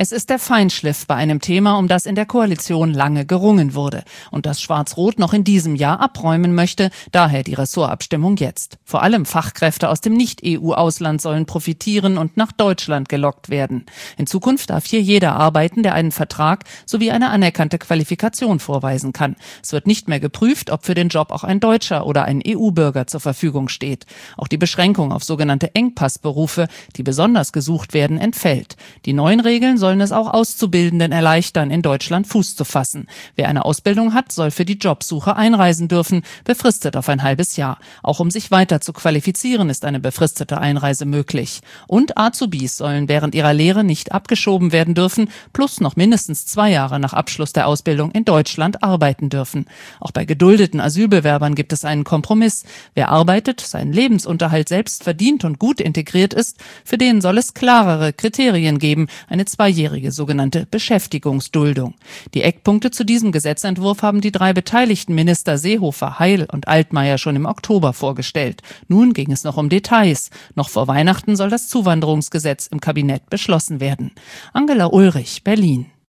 Es ist der Feinschliff bei einem Thema, um das in der Koalition lange gerungen wurde und das Schwarz-Rot noch in diesem Jahr abräumen möchte, daher die Ressortabstimmung jetzt. Vor allem Fachkräfte aus dem Nicht-EU-Ausland sollen profitieren und nach Deutschland gelockt werden. In Zukunft darf hier jeder arbeiten, der einen Vertrag sowie eine anerkannte Qualifikation vorweisen kann. Es wird nicht mehr geprüft, ob für den Job auch ein Deutscher oder ein EU-Bürger zur Verfügung steht. Auch die Beschränkung auf sogenannte Engpassberufe, die besonders gesucht werden, entfällt. Die neuen Regeln sollen es auch Auszubildenden erleichtern, in Deutschland Fuß zu fassen. Wer eine Ausbildung hat, soll für die Jobsuche einreisen dürfen, befristet auf ein halbes Jahr. Auch um sich weiter zu qualifizieren, ist eine befristete Einreise möglich. Und Azubis sollen während ihrer Lehre nicht abgeschoben werden dürfen, plus noch mindestens 2 Jahre nach Abschluss der Ausbildung in Deutschland arbeiten dürfen. Auch bei geduldeten Asylbewerbern gibt es einen Kompromiss. Wer arbeitet, seinen Lebensunterhalt selbst verdient und gut integriert ist, für den soll es klarere Kriterien geben, eine 2-jährige sogenannte Beschäftigungsduldung. Die Eckpunkte zu diesem Gesetzentwurf haben die 3 beteiligten Minister Seehofer, Heil und Altmaier schon im Oktober vorgestellt. Nun ging es noch um Details. Noch vor Weihnachten soll das Zuwanderungsgesetz im Kabinett beschlossen werden. Angela Ulrich, Berlin.